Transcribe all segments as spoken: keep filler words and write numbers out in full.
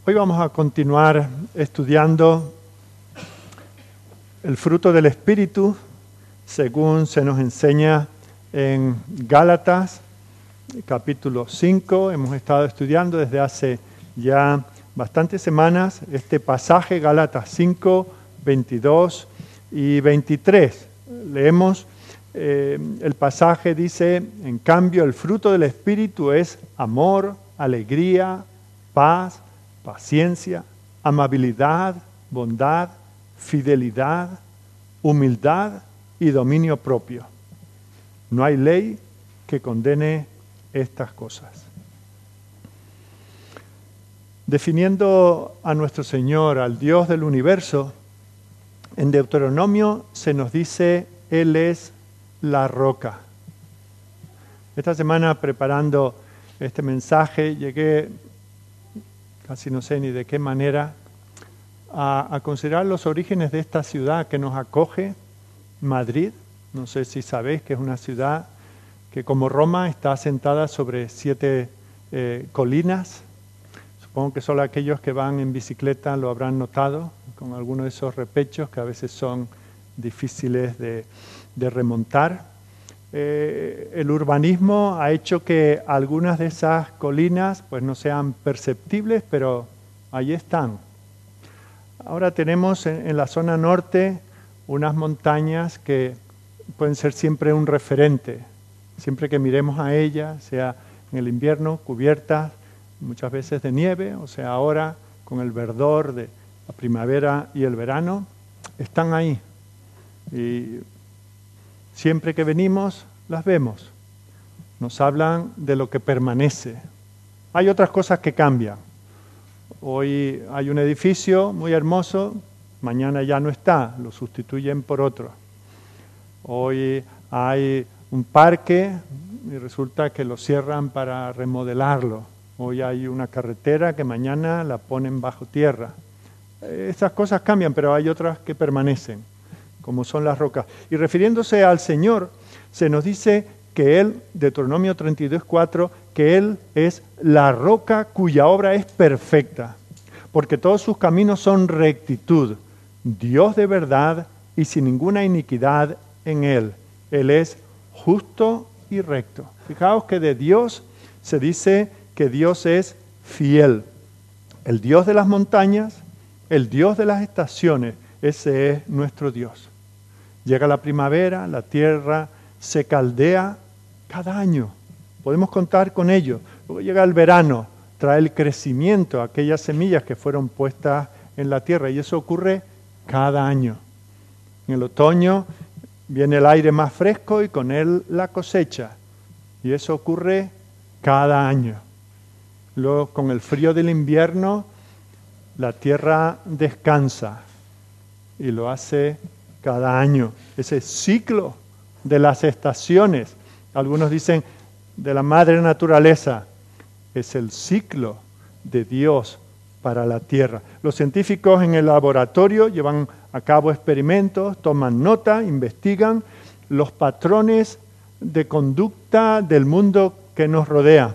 Hoy vamos a continuar estudiando el fruto del Espíritu, según se nos enseña en Gálatas, capítulo cinco. Hemos estado estudiando desde hace ya bastantes semanas este pasaje, Gálatas cinco, veintidós y veintitrés. Leemos, eh, el pasaje dice, en cambio, el fruto del Espíritu es amor, alegría, paz, paciencia, amabilidad, bondad, fidelidad, humildad y dominio propio. No hay ley que condene estas cosas. Definiendo a nuestro Señor, al Dios del universo, en Deuteronomio se nos dice, Él es la roca. Esta semana, preparando este mensaje, llegué, casi no sé ni de qué manera, a, a considerar los orígenes de esta ciudad que nos acoge, Madrid. No sé si sabéis que es una ciudad que, como Roma, está asentada sobre siete eh, colinas. Supongo que solo aquellos que van en bicicleta lo habrán notado, con algunos de esos repechos que a veces son difíciles de, de remontar. Eh, el urbanismo ha hecho que algunas de esas colinas pues no sean perceptibles, pero ahí están. Ahora tenemos en, en la zona norte unas montañas que pueden ser siempre un referente. Siempre que miremos a ellas, sea en el invierno, cubiertas muchas veces de nieve, o sea ahora con el verdor de la primavera y el verano, están ahí. Y siempre que venimos, las vemos. Nos hablan de lo que permanece. Hay otras cosas que cambian. Hoy hay un edificio muy hermoso, mañana ya no está, lo sustituyen por otro. Hoy hay un parque y resulta que lo cierran para remodelarlo. Hoy hay una carretera que mañana la ponen bajo tierra. Estas cosas cambian, pero hay otras que permanecen, como son las rocas. Y refiriéndose al Señor, se nos dice que Él, Deuteronomio treinta y dos, cuatro, que Él es la roca cuya obra es perfecta, porque todos sus caminos son rectitud, Dios de verdad y sin ninguna iniquidad en Él. Él es justo y recto. Fijaos que de Dios se dice que Dios es fiel. El Dios de las montañas, el Dios de las estaciones, ese es nuestro Dios. Llega la primavera, la tierra se caldea cada año. Podemos contar con ello. Luego llega el verano, trae el crecimiento, aquellas semillas que fueron puestas en la tierra, y eso ocurre cada año. En el otoño viene el aire más fresco y con él la cosecha, y eso ocurre cada año. Luego, con el frío del invierno, la tierra descansa y lo hace cada año. Ese ciclo de las estaciones, algunos dicen de la madre naturaleza, es el ciclo de Dios para la tierra. Los científicos en el laboratorio llevan a cabo experimentos, toman nota, investigan los patrones de conducta del mundo que nos rodea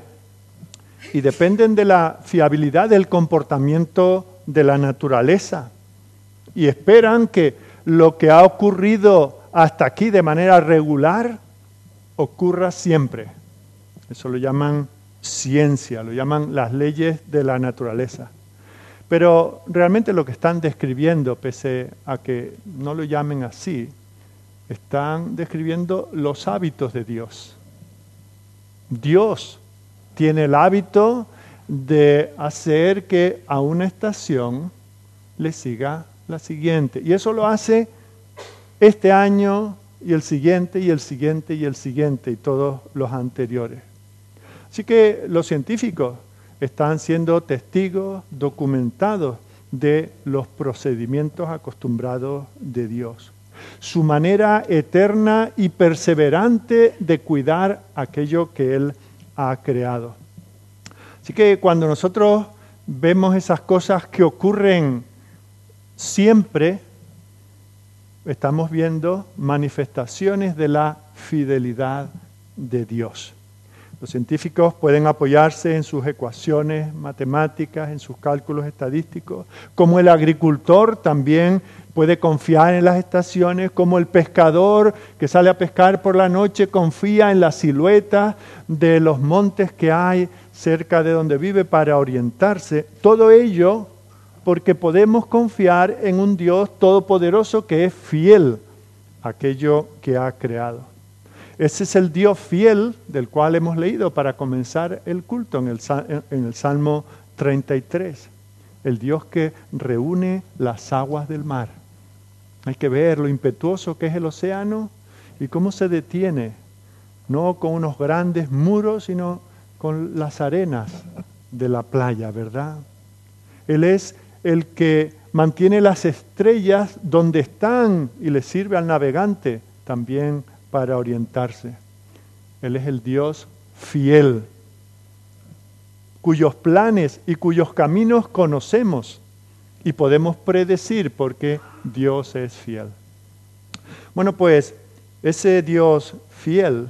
y dependen de la fiabilidad del comportamiento de la naturaleza y esperan que lo que ha ocurrido hasta aquí de manera regular ocurra siempre. Eso lo llaman ciencia, lo llaman las leyes de la naturaleza. Pero realmente lo que están describiendo, pese a que no lo llamen así, están describiendo los hábitos de Dios. Dios tiene el hábito de hacer que a una estación le siga la siguiente. Y eso lo hace este año y el siguiente y el siguiente y el siguiente y todos los anteriores. Así que los científicos están siendo testigos documentados de los procedimientos acostumbrados de Dios. Su manera eterna y perseverante de cuidar aquello que Él ha creado. Así que cuando nosotros vemos esas cosas que ocurren siempre, estamos viendo manifestaciones de la fidelidad de Dios. Los científicos pueden apoyarse en sus ecuaciones matemáticas, en sus cálculos estadísticos, como el agricultor también puede confiar en las estaciones, como el pescador que sale a pescar por la noche confía en la silueta de los montes que hay cerca de donde vive para orientarse. Todo ello porque podemos confiar en un Dios todopoderoso que es fiel a aquello que ha creado. Ese es el Dios fiel del cual hemos leído para comenzar el culto en el, en el Salmo treinta y tres. El Dios que reúne las aguas del mar. Hay que ver lo impetuoso que es el océano y cómo se detiene, no con unos grandes muros, sino con las arenas de la playa, ¿verdad? Él es el que mantiene las estrellas donde están y le sirve al navegante también para orientarse. Él es el Dios fiel, cuyos planes y cuyos caminos conocemos y podemos predecir porque Dios es fiel. Bueno, pues ese Dios fiel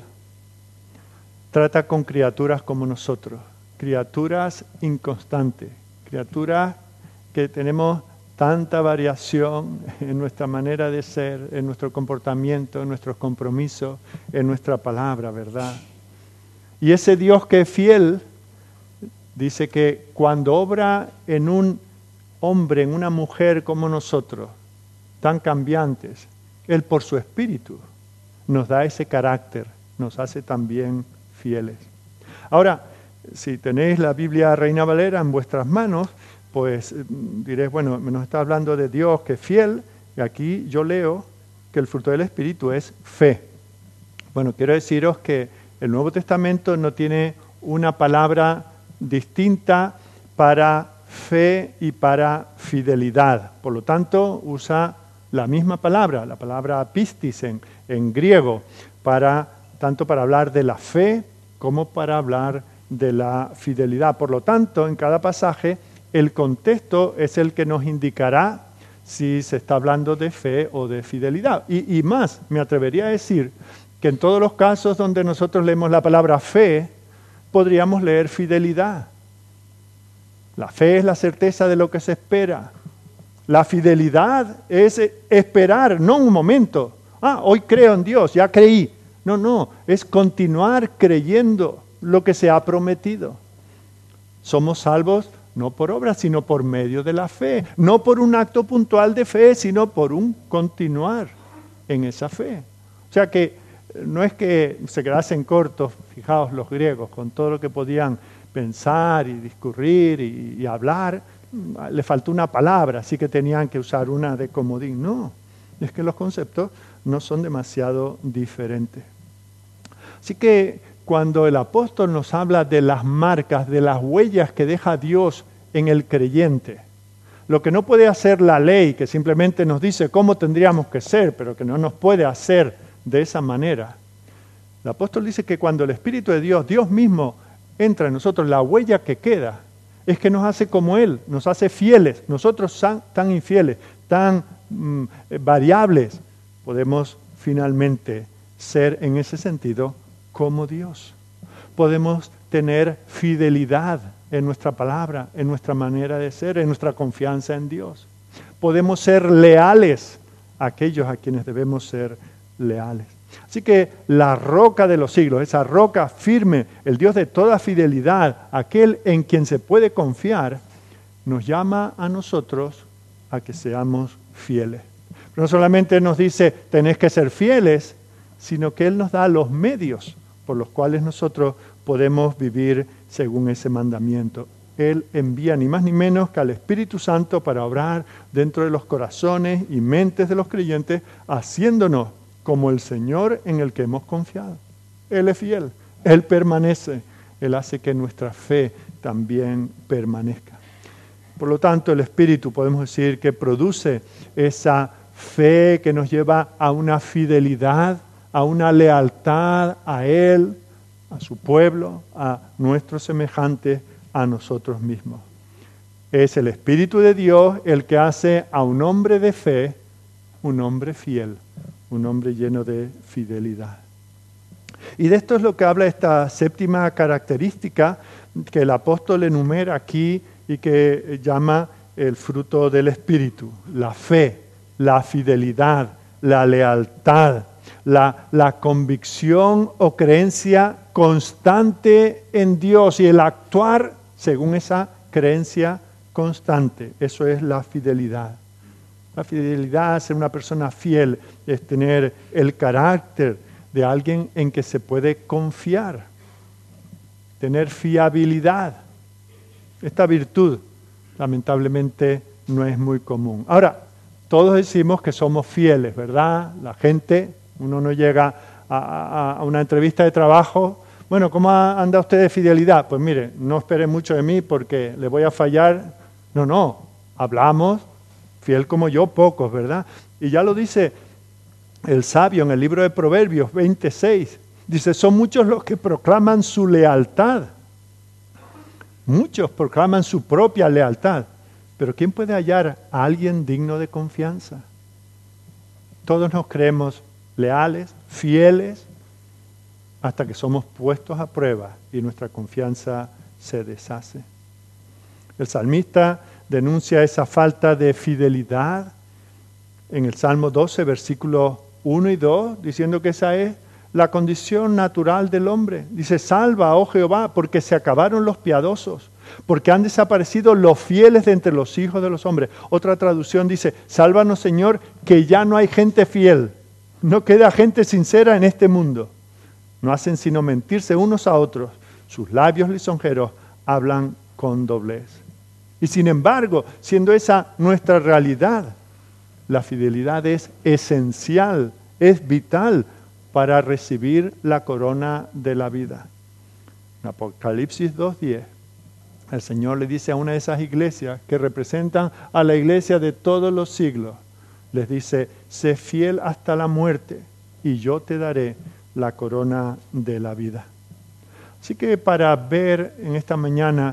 trata con criaturas como nosotros, criaturas inconstantes, criaturas que tenemos tanta variación en nuestra manera de ser, en nuestro comportamiento, en nuestros compromisos, en nuestra palabra, ¿verdad? Y ese Dios que es fiel, dice que cuando obra en un hombre, en una mujer como nosotros, tan cambiantes, Él por su espíritu nos da ese carácter, nos hace también fieles. Ahora, si tenéis la Biblia Reina Valera en vuestras manos, pues diréis, bueno, nos está hablando de Dios que es fiel, y aquí yo leo que el fruto del Espíritu es fe. Bueno, quiero deciros que el Nuevo Testamento no tiene una palabra distinta para fe y para fidelidad. Por lo tanto, usa la misma palabra, la palabra pistis en, en griego, para, tanto para hablar de la fe como para hablar de la fidelidad. Por lo tanto, en cada pasaje, el contexto es el que nos indicará si se está hablando de fe o de fidelidad. Y, y más, me atrevería a decir que en todos los casos donde nosotros leemos la palabra fe, podríamos leer fidelidad. La fe es la certeza de lo que se espera. La fidelidad es esperar, no un momento. Ah, hoy creo en Dios, ya creí. No, no, es continuar creyendo lo que se ha prometido. Somos salvos no por obras, sino por medio de la fe. No por un acto puntual de fe, sino por un continuar en esa fe. O sea que no es que se quedasen cortos, fijaos los griegos, con todo lo que podían pensar y discurrir y, y hablar. Le faltó una palabra, así que tenían que usar una de comodín. No, es que los conceptos no son demasiado diferentes. Así que cuando el apóstol nos habla de las marcas, de las huellas que deja Dios en el creyente, lo que no puede hacer la ley, que simplemente nos dice cómo tendríamos que ser, pero que no nos puede hacer de esa manera. El apóstol dice que cuando el Espíritu de Dios, Dios mismo, entra en nosotros, la huella que queda es que nos hace como Él, nos hace fieles. Nosotros tan, tan infieles, tan mm, variables, podemos finalmente ser en ese sentido como Dios. Podemos tener fidelidad en nuestra palabra, en nuestra manera de ser, en nuestra confianza en Dios. Podemos ser leales a aquellos a quienes debemos ser leales. Así que la roca de los siglos, esa roca firme, el Dios de toda fidelidad, aquel en quien se puede confiar, nos llama a nosotros a que seamos fieles. Pero no solamente nos dice, tenéis que ser fieles, sino que Él nos da los medios por los cuales nosotros podemos vivir según ese mandamiento. Él envía ni más ni menos que al Espíritu Santo para obrar dentro de los corazones y mentes de los creyentes, haciéndonos como el Señor en el que hemos confiado. Él es fiel, Él permanece, Él hace que nuestra fe también permanezca. Por lo tanto, el Espíritu podemos decir que produce esa fe que nos lleva a una fidelidad, a una lealtad a Él, a su pueblo, a nuestros semejantes, a nosotros mismos. Es el Espíritu de Dios el que hace a un hombre de fe un hombre fiel, un hombre lleno de fidelidad. Y de esto es lo que habla esta séptima característica que el apóstol enumera aquí y que llama el fruto del Espíritu: la fe, la fidelidad, la lealtad, la, la convicción o creencia constante en Dios y el actuar según esa creencia constante. Eso es la fidelidad. La fidelidad, ser una persona fiel, es tener el carácter de alguien en que se puede confiar, tener fiabilidad. Esta virtud, lamentablemente, no es muy común. Ahora, todos decimos que somos fieles, ¿verdad? La gente, uno no llega a, a, a una entrevista de trabajo. Bueno, ¿cómo anda usted de fidelidad? Pues mire, no espere mucho de mí porque le voy a fallar. No, no, hablamos, fiel como yo, pocos, ¿verdad? Y ya lo dice el sabio en el libro de Proverbios veintiséis. Dice, son muchos los que proclaman su lealtad. Muchos proclaman su propia lealtad. Pero ¿quién puede hallar a alguien digno de confianza? Todos nos creemos leales, fieles, hasta que somos puestos a prueba y nuestra confianza se deshace. El salmista denuncia esa falta de fidelidad en el Salmo doce, versículos uno y dos, diciendo que esa es la condición natural del hombre. Dice, salva, oh Jehová, porque se acabaron los piadosos, porque han desaparecido los fieles de entre los hijos de los hombres. Otra traducción dice, sálvanos, Señor, que ya no hay gente fiel. No queda gente sincera en este mundo. No hacen sino mentirse unos a otros. Sus labios lisonjeros hablan con doblez. Y sin embargo, siendo esa nuestra realidad, la fidelidad es esencial, es vital para recibir la corona de la vida. En Apocalipsis dos diez, el Señor le dice a una de esas iglesias que representan a la iglesia de todos los siglos, les dice, sé fiel hasta la muerte y yo te daré la corona de la vida. Así que para ver en esta mañana,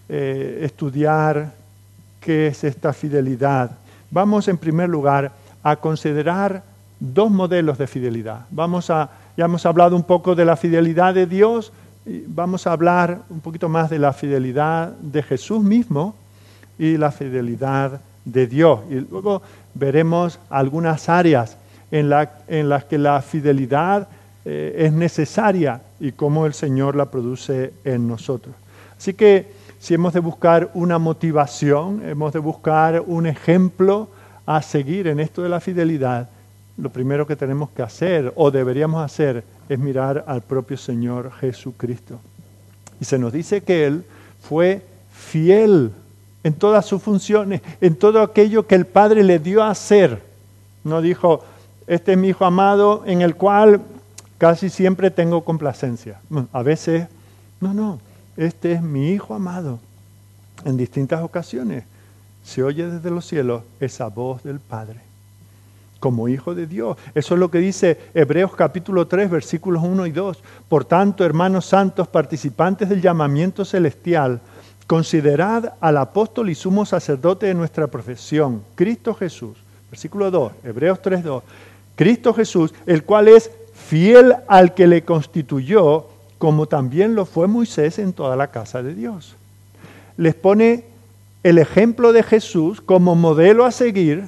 eh, estudiar qué es esta fidelidad, vamos en primer lugar a considerar dos modelos de fidelidad. Vamos a, ya hemos hablado un poco de la fidelidad de Dios, y vamos a hablar un poquito más de la fidelidad de Jesús mismo y la fidelidad de Dios. Y luego veremos algunas áreas en, la, en las que la fidelidad eh, es necesaria y cómo el Señor la produce en nosotros. Así que si hemos de buscar una motivación, hemos de buscar un ejemplo a seguir en esto de la fidelidad, lo primero que tenemos que hacer o deberíamos hacer es mirar al propio Señor Jesucristo. Y se nos dice que Él fue fiel en todas sus funciones, en todo aquello que el Padre le dio a hacer. No dijo, este es mi Hijo amado en el cual casi siempre tengo complacencia. A veces, no, no, este es mi Hijo amado. En distintas ocasiones se oye desde los cielos esa voz del Padre, como Hijo de Dios. Eso es lo que dice Hebreos capítulo tres, versículos uno y dos. Por tanto, hermanos santos, participantes del llamamiento celestial, considerad al apóstol y sumo sacerdote de nuestra profesión, Cristo Jesús. Versículo dos, Hebreos tres, dos. Cristo Jesús, el cual es fiel al que le constituyó, como también lo fue Moisés en toda la casa de Dios. Les pone el ejemplo de Jesús como modelo a seguir,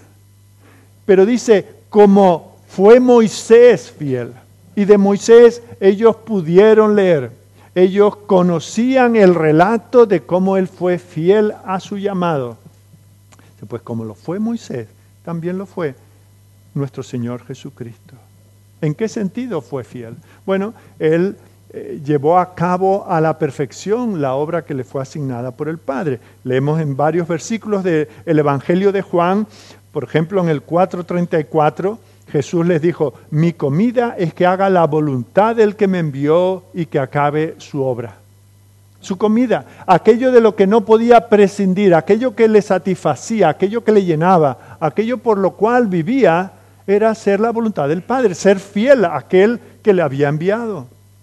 pero dice, como fue Moisés fiel. Y de Moisés ellos pudieron leer. Ellos conocían el relato de cómo él fue fiel a su llamado. Pues como lo fue Moisés, también lo fue nuestro Señor Jesucristo. ¿En qué sentido fue fiel? Bueno, él eh, llevó a cabo a la perfección la obra que le fue asignada por el Padre. Leemos en varios versículos del Evangelio de Juan. Por ejemplo, en el cuatro treinta y cuatro, Jesús les dijo, mi comida es que haga la voluntad del que me envió y que acabe su obra. Su comida, aquello de lo que no podía prescindir, aquello que le satisfacía, aquello que le llenaba, aquello por lo cual vivía, era hacer la voluntad del Padre, ser fiel a aquel que le había enviado.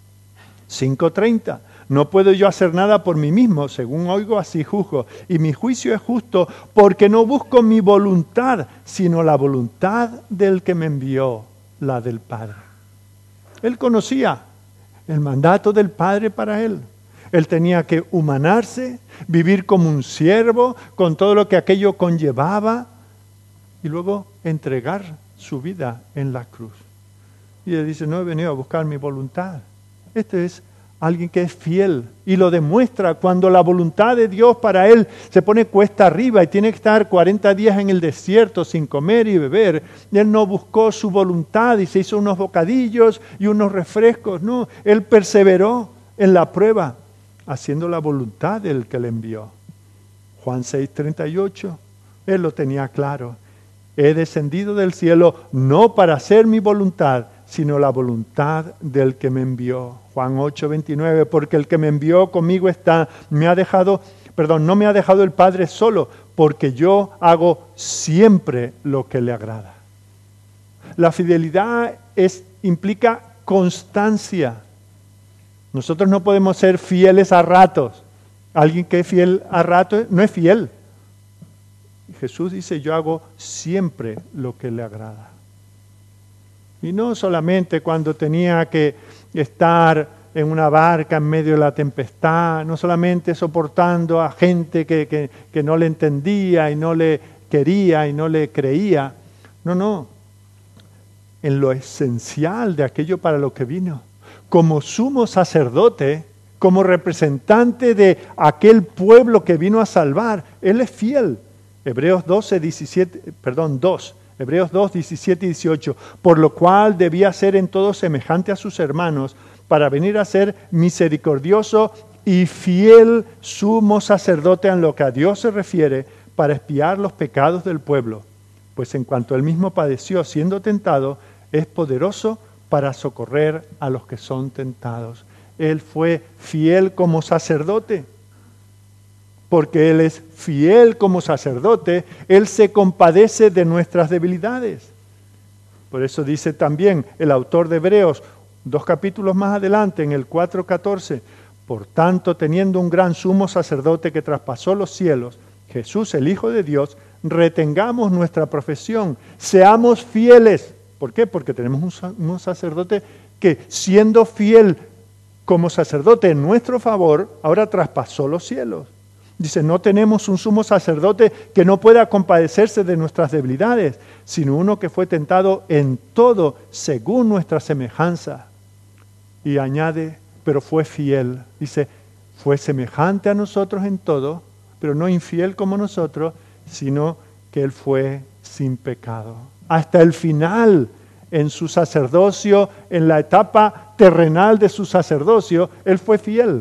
cinco treinta. No puedo yo hacer nada por mí mismo, según oigo así juzgo. Y mi juicio es justo porque no busco mi voluntad, sino la voluntad del que me envió, la del Padre. Él conocía el mandato del Padre para él. Él tenía que humanarse, vivir como un siervo, con todo lo que aquello conllevaba, y luego entregar su vida en la cruz. Y él dice, no he venido a buscar mi voluntad. Este es alguien que es fiel y lo demuestra cuando la voluntad de Dios para él se pone cuesta arriba y tiene que estar cuarenta días en el desierto sin comer y beber. Y él no buscó su voluntad y se hizo unos bocadillos y unos refrescos. No, él perseveró en la prueba, haciendo la voluntad del que le envió. Juan seis treinta y ocho, él lo tenía claro. He descendido del cielo no para hacer mi voluntad, sino la voluntad del que me envió. Juan ocho veintinueve, porque el que me envió conmigo está, me ha dejado, perdón, no me ha dejado el Padre solo, porque yo hago siempre lo que le agrada. La fidelidad es, implica constancia. Nosotros no podemos ser fieles a ratos. Alguien que es fiel a ratos no es fiel. Jesús dice, yo hago siempre lo que le agrada. Y no solamente cuando tenía que estar en una barca en medio de la tempestad, no solamente soportando a gente que, que, que no le entendía y no le quería y no le creía. No, no. En lo esencial de aquello para lo que vino. Como sumo sacerdote, como representante de aquel pueblo que vino a salvar, Él es fiel. Hebreos doce, diecisiete, perdón, dos. Hebreos dos, diecisiete y dieciocho, por lo cual debía ser en todo semejante a sus hermanos, para venir a ser misericordioso y fiel sumo sacerdote en lo que a Dios se refiere, para expiar los pecados del pueblo. Pues en cuanto él mismo padeció siendo tentado, es poderoso para socorrer a los que son tentados. Él fue fiel como sacerdote. Porque Él es fiel como sacerdote, Él se compadece de nuestras debilidades. Por eso dice también el autor de Hebreos, dos capítulos más adelante, en el cuatro catorce, por tanto, teniendo un gran sumo sacerdote que traspasó los cielos, Jesús, el Hijo de Dios, retengamos nuestra profesión, seamos fieles. ¿Por qué? Porque tenemos un sacerdote que, siendo fiel como sacerdote en nuestro favor, ahora traspasó los cielos. Dice, no tenemos un sumo sacerdote que no pueda compadecerse de nuestras debilidades, sino uno que fue tentado en todo según nuestra semejanza. Y añade, pero fue fiel. Dice, fue semejante a nosotros en todo, pero no infiel como nosotros, sino que Él fue sin pecado. Hasta el final, en su sacerdocio, en la etapa terrenal de su sacerdocio, Él fue fiel.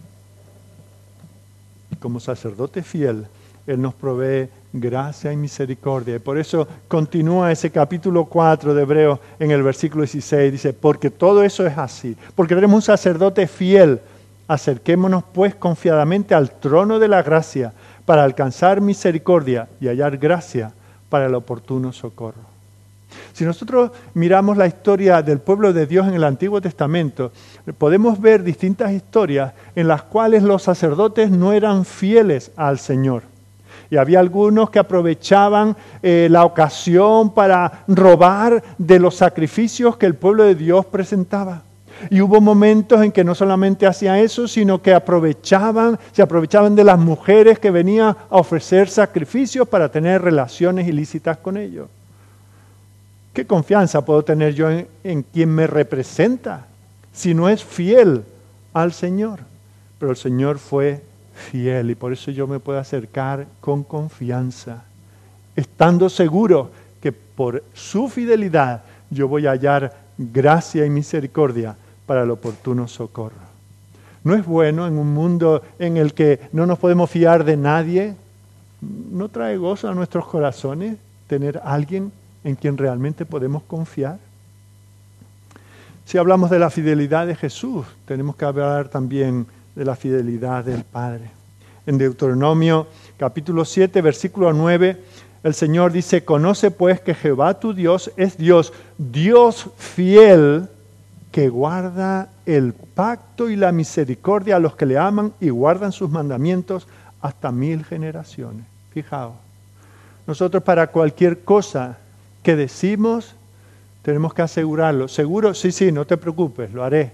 Como sacerdote fiel, Él nos provee gracia y misericordia. Y por eso continúa ese capítulo cuatro de Hebreos en el versículo dieciséis. Dice, porque todo eso es así. Porque tenemos un sacerdote fiel. Acerquémonos pues confiadamente al trono de la gracia para alcanzar misericordia y hallar gracia para el oportuno socorro. Si nosotros miramos la historia del pueblo de Dios en el Antiguo Testamento, podemos ver distintas historias en las cuales los sacerdotes no eran fieles al Señor. Y había algunos que aprovechaban eh, la ocasión para robar de los sacrificios que el pueblo de Dios presentaba. Y hubo momentos en que no solamente hacían eso, sino que aprovechaban, se aprovechaban de las mujeres que venían a ofrecer sacrificios para tener relaciones ilícitas con ellos. ¿Qué confianza puedo tener yo en, en quien me representa si no es fiel al Señor? Pero el Señor fue fiel y por eso yo me puedo acercar con confianza, estando seguro que por su fidelidad yo voy a hallar gracia y misericordia para el oportuno socorro. ¿No es bueno en un mundo en el que no nos podemos fiar de nadie? ¿No trae gozo a nuestros corazones tener a alguien en quien realmente podemos confiar? Si hablamos de la fidelidad de Jesús, tenemos que hablar también de la fidelidad del Padre. En Deuteronomio capítulo siete, versículo nueve, el Señor dice, conoce pues que Jehová tu Dios es Dios, Dios fiel, que guarda el pacto y la misericordia a los que le aman y guardan sus mandamientos hasta mil generaciones. Fijaos, nosotros para cualquier cosa que decimos, tenemos que asegurarlo. Seguro, sí, sí, no te preocupes, lo haré.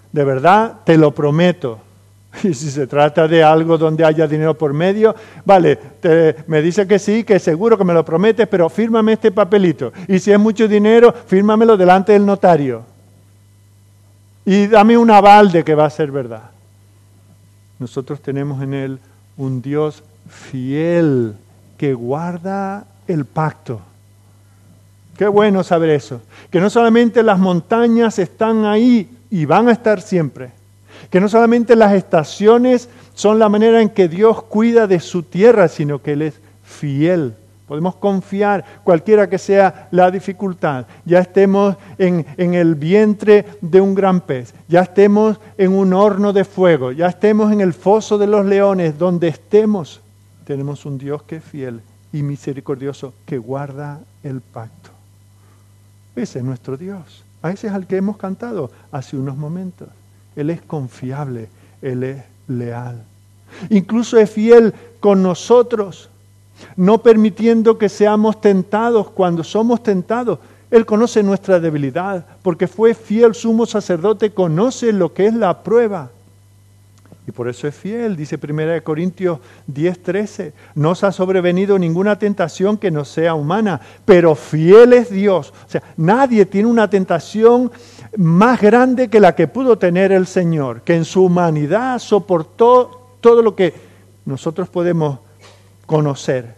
de verdad, te lo prometo. Y si se trata de algo donde haya dinero por medio, vale, te, me dice que sí, que seguro que me lo prometes, pero fírmame este papelito. Y si es mucho dinero, fírmamelo delante del notario. Y dame un aval de que va a ser verdad. Nosotros tenemos en Él un Dios fiel que guarda el pacto. Qué bueno saber eso. Que no solamente las montañas están ahí y van a estar siempre. Que no solamente las estaciones son la manera en que Dios cuida de su tierra, sino que Él es fiel. Podemos confiar, cualquiera que sea la dificultad. Ya estemos en, en el vientre de un gran pez, ya estemos en un horno de fuego, ya estemos en el foso de los leones, donde estemos, tenemos un Dios que es fiel y misericordioso, que guarda el pacto. Ese es nuestro Dios. A ese es al que hemos cantado hace unos momentos. Él es confiable, Él es leal. Incluso es fiel con nosotros, no permitiendo que seamos tentados cuando somos tentados. Él conoce nuestra debilidad, porque fue fiel sumo sacerdote, conoce lo que es la prueba. Y por eso es fiel, dice primera de Corintios diez, trece. No os ha sobrevenido ninguna tentación que no sea humana, pero fiel es Dios. O sea, nadie tiene una tentación más grande que la que pudo tener el Señor, que en su humanidad soportó todo lo que nosotros podemos conocer.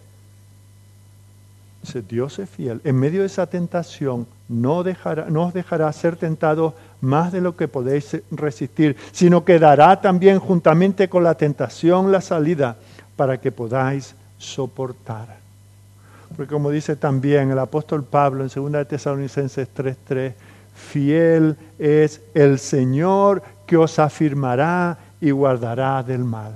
Dice, Dios es fiel. En medio de esa tentación no, dejará, no os dejará ser tentados más de lo que podéis resistir, sino que dará también juntamente con la tentación la salida para que podáis soportar. Porque como dice también el apóstol Pablo en segunda de Tesalonicenses tres, tres, fiel es el Señor que os afirmará y guardará del mal.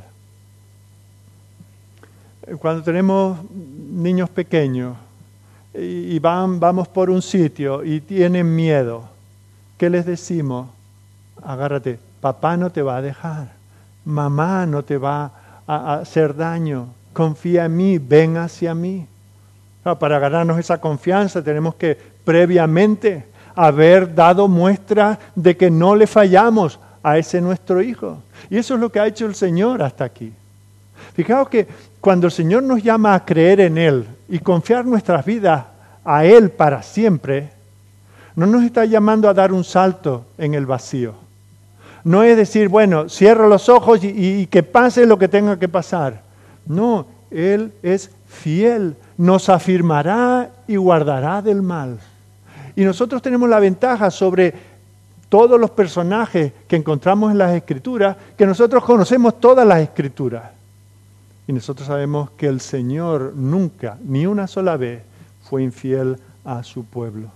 Cuando tenemos niños pequeños y van, vamos por un sitio y tienen miedo, ¿qué les decimos? Agárrate, papá no te va a dejar, mamá no te va a, a hacer daño, confía en mí, ven hacia mí. Para ganarnos esa confianza tenemos que previamente haber dado muestra de que no le fallamos a ese nuestro hijo. Y eso es lo que ha hecho el Señor hasta aquí. Fijaos que cuando el Señor nos llama a creer en Él y confiar nuestras vidas a Él para siempre, no nos está llamando a dar un salto en el vacío. No es decir, bueno, cierro los ojos y, y, y que pase lo que tenga que pasar. No, Él es fiel, nos afirmará y guardará del mal. Y nosotros tenemos la ventaja sobre todos los personajes que encontramos en las Escrituras, que nosotros conocemos todas las Escrituras. Y nosotros sabemos que el Señor nunca, ni una sola vez, fue infiel a su pueblo.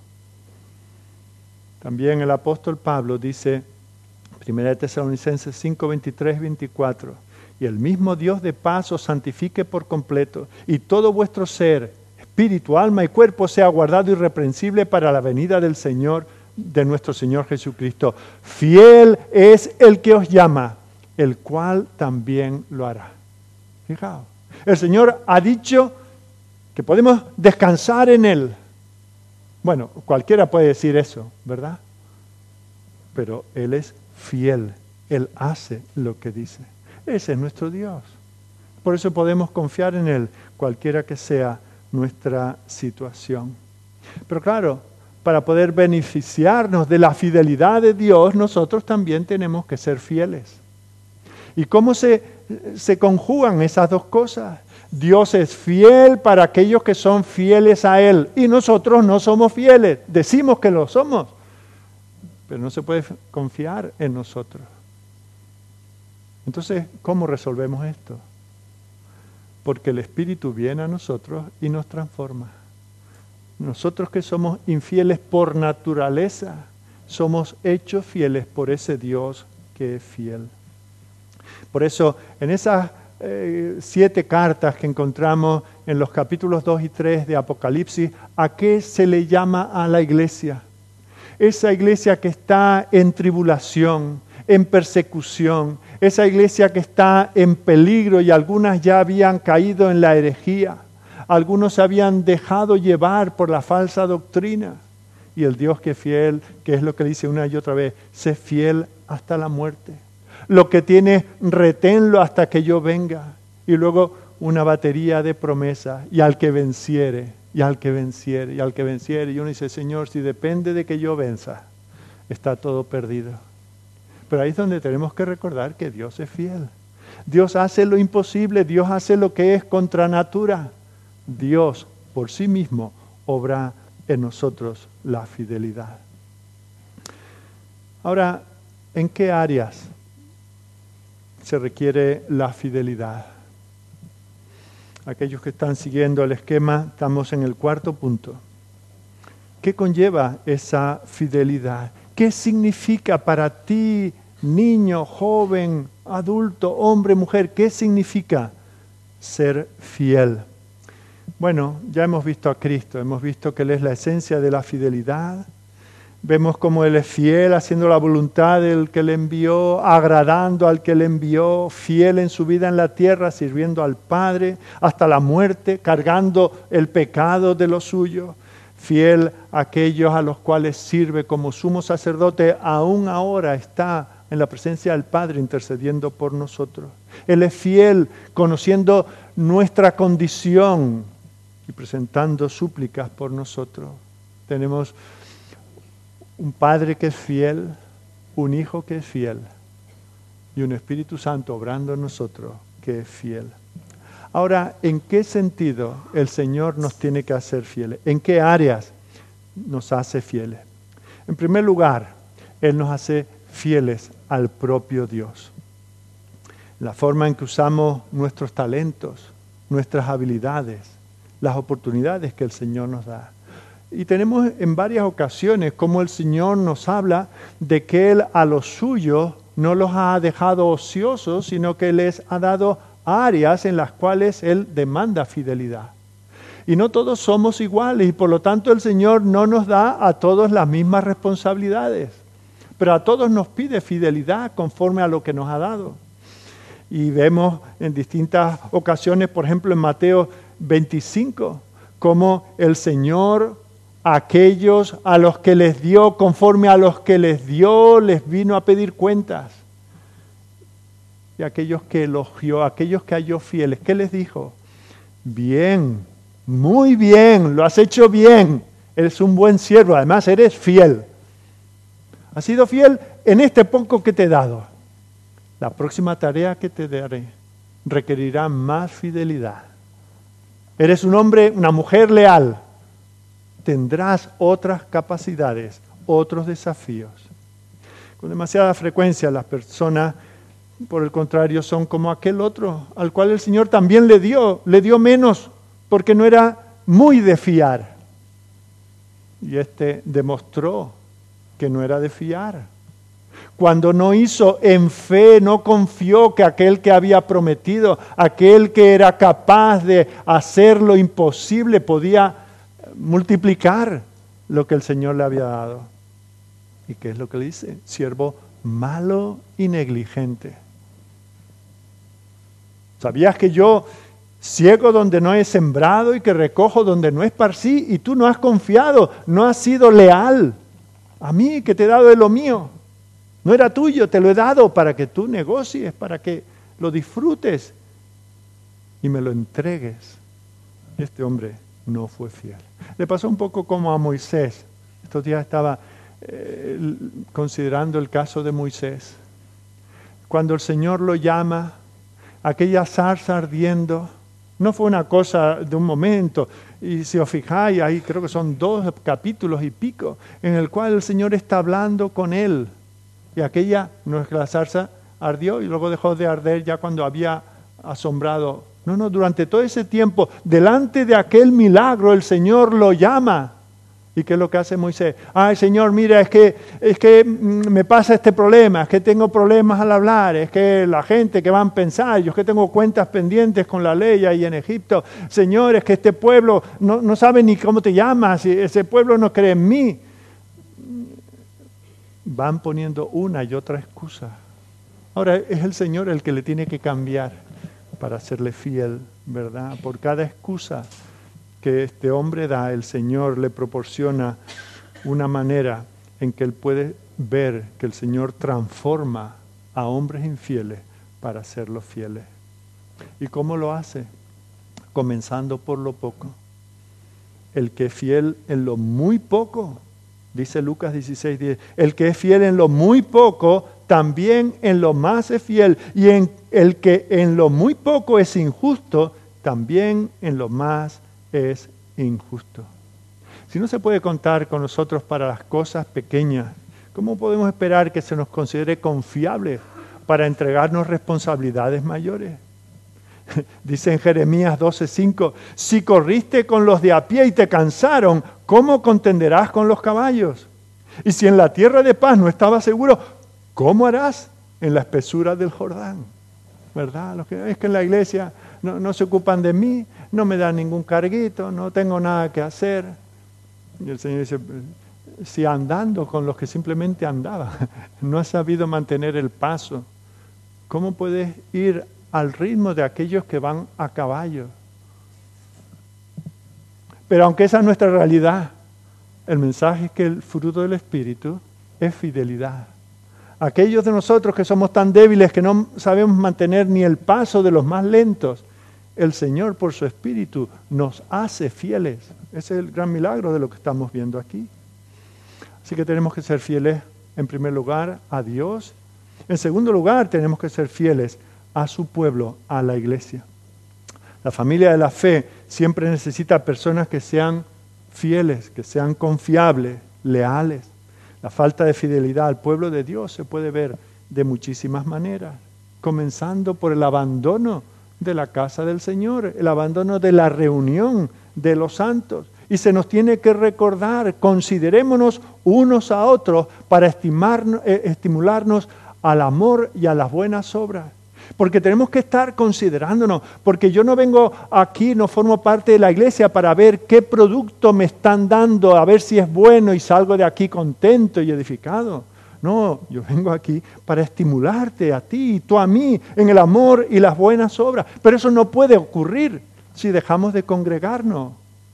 También el apóstol Pablo dice, primera de Tesalonicenses cinco, veintitrés, veinticuatro, y el mismo Dios de paz os santifique por completo, y todo vuestro ser, espíritu, alma y cuerpo sea guardado irreprensible para la venida del Señor, de nuestro Señor Jesucristo. Fiel es el que os llama, el cual también lo hará. Fijaos, el Señor ha dicho que podemos descansar en Él. Bueno, cualquiera puede decir eso, ¿verdad? Pero Él es fiel, Él hace lo que dice. Ese es nuestro Dios. Por eso podemos confiar en Él, cualquiera que sea nuestra situación. Pero claro, para poder beneficiarnos de la fidelidad de Dios, nosotros también tenemos que ser fieles. ¿Y cómo se, se conjugan esas dos cosas? Dios es fiel para aquellos que son fieles a Él y nosotros no somos fieles. Decimos que lo somos, pero no se puede confiar en nosotros. Entonces, ¿cómo resolvemos esto? Porque el Espíritu viene a nosotros y nos transforma. Nosotros que somos infieles por naturaleza, somos hechos fieles por ese Dios que es fiel. Por eso, en esas eh, siete cartas que encontramos en los capítulos dos y tres de Apocalipsis, ¿a qué se le llama a la iglesia? Esa iglesia que está en tribulación, en persecución, esa iglesia que está en peligro y algunas ya habían caído en la herejía, algunos se habían dejado llevar por la falsa doctrina. Y el Dios que es fiel, que es lo que dice una y otra vez, sé fiel hasta la muerte. Lo que tienes, reténlo hasta que yo venga. Y luego una batería de promesas. Y al que venciere, y al que venciere, y al que venciere. Y uno dice, Señor, si depende de que yo venza, está todo perdido. Pero ahí es donde tenemos que recordar que Dios es fiel. Dios hace lo imposible, Dios hace lo que es contra natura. Dios por sí mismo obra en nosotros la fidelidad. Ahora, ¿en qué áreas se requiere la fidelidad? Aquellos que están siguiendo el esquema, estamos en el cuarto punto. ¿Qué conlleva esa fidelidad? ¿Qué significa para ti, niño, joven, adulto, hombre, mujer? ¿Qué significa ser fiel? Bueno, ya hemos visto a Cristo, hemos visto que Él es la esencia de la fidelidad. Vemos cómo Él es fiel, haciendo la voluntad del que le envió, agradando al que le envió, fiel en su vida en la tierra, sirviendo al Padre hasta la muerte, cargando el pecado de los suyos, fiel a aquellos a los cuales sirve como sumo sacerdote, aún ahora está en la presencia del Padre intercediendo por nosotros. Él es fiel, conociendo nuestra condición y presentando súplicas por nosotros. Tenemos un Padre que es fiel, un Hijo que es fiel y un Espíritu Santo obrando en nosotros que es fiel. Ahora, ¿en qué sentido el Señor nos tiene que hacer fieles? ¿En qué áreas nos hace fieles? En primer lugar, Él nos hace fieles al propio Dios. La forma en que usamos nuestros talentos, nuestras habilidades, las oportunidades que el Señor nos da. Y tenemos en varias ocasiones cómo el Señor nos habla de que Él a los suyos no los ha dejado ociosos, sino que les ha dado áreas en las cuales Él demanda fidelidad. Y no todos somos iguales y por lo tanto el Señor no nos da a todos las mismas responsabilidades, pero a todos nos pide fidelidad conforme a lo que nos ha dado. Y vemos en distintas ocasiones, por ejemplo en Mateo veinticinco, cómo el Señor a aquellos a los que les dio, conforme a los que les dio, les vino a pedir cuentas. Y aquellos que elogió, aquellos que halló fieles, ¿qué les dijo? Bien, muy bien, lo has hecho bien, eres un buen siervo, además eres fiel. Has sido fiel en este poco que te he dado. La próxima tarea que te daré requerirá más fidelidad. Eres un hombre, una mujer leal. Tendrás otras capacidades, otros desafíos. Con demasiada frecuencia las personas, por el contrario, son como aquel otro, al cual el Señor también le dio, le dio menos, porque no era muy de fiar. Y este demostró que no era de fiar. Cuando no hizo en fe, no confió que aquel que había prometido, aquel que era capaz de hacer lo imposible, podía multiplicar lo que el Señor le había dado. ¿Y qué es lo que le dice? Siervo malo y negligente. ¿Sabías que yo ciego donde no he sembrado y que recojo donde no esparcí? Y tú no has confiado, no has sido leal a mí que te he dado de lo mío. No era tuyo, te lo he dado para que tú negocies, para que lo disfrutes y me lo entregues. Este hombre no fue fiel. Le pasó un poco como a Moisés. Estos días estaba eh, considerando el caso de Moisés. Cuando el Señor lo llama, aquella zarza ardiendo, no fue una cosa de un momento. Y si os fijáis, ahí creo que son dos capítulos y pico, en el cual el Señor está hablando con él. Y aquella, no es que la zarza ardió y luego dejó de arder ya cuando había asombrado. No, no, durante todo ese tiempo, delante de aquel milagro, el Señor lo llama. ¿Y qué es lo que hace Moisés? Ay, Señor, mira, es que, es que me pasa este problema, es que tengo problemas al hablar, es que la gente que va a pensar, yo es que tengo cuentas pendientes con la ley ahí en Egipto. Señor, es que este pueblo no, no sabe ni cómo te llamas, y ese pueblo no cree en mí. Van poniendo una y otra excusa. Ahora es el Señor el que le tiene que cambiar para serle fiel, ¿verdad? Por cada excusa que este hombre da, el Señor le proporciona una manera en que él puede ver que el Señor transforma a hombres infieles para hacerlos fieles. ¿Y cómo lo hace? Comenzando por lo poco. El que es fiel en lo muy poco, dice Lucas dieciséis diez, el que es fiel en lo muy poco, también en lo más es fiel. Y en el que en lo muy poco es injusto, también en lo más es injusto. Si no se puede contar con nosotros para las cosas pequeñas, ¿cómo podemos esperar que se nos considere confiable para entregarnos responsabilidades mayores? Dice en Jeremías doce cinco, si corriste con los de a pie y te cansaron, ¿cómo contenderás con los caballos? Y si en la tierra de paz no estabas seguro, ¿cómo harás en la espesura del Jordán? ¿Verdad? Los que, es que en la iglesia no, no se ocupan de mí, no me dan ningún carguito, no tengo nada que hacer. Y el Señor dice, si andando con los que simplemente andaban, no has sabido mantener el paso, ¿cómo puedes ir al ritmo de aquellos que van a caballo? Pero aunque esa es nuestra realidad, el mensaje es que el fruto del Espíritu es fidelidad. Aquellos de nosotros que somos tan débiles que no sabemos mantener ni el paso de los más lentos, el Señor por su Espíritu nos hace fieles. Ese es el gran milagro de lo que estamos viendo aquí. Así que tenemos que ser fieles en primer lugar a Dios. En segundo lugar tenemos que ser fieles a su pueblo, a la iglesia. La familia de la fe siempre necesita personas que sean fieles, que sean confiables, leales. La falta de fidelidad al pueblo de Dios se puede ver de muchísimas maneras, comenzando por el abandono de la casa del Señor, el abandono de la reunión de los santos. Y se nos tiene que recordar, considerémonos unos a otros para estimar, eh, estimularnos al amor y a las buenas obras. Porque tenemos que estar considerándonos, porque yo no vengo aquí, no formo parte de la iglesia para ver qué producto me están dando, a ver si es bueno y salgo de aquí contento y edificado. No, yo vengo aquí para estimularte a ti y tú a mí en el amor y las buenas obras. Pero eso no puede ocurrir si dejamos de congregarnos.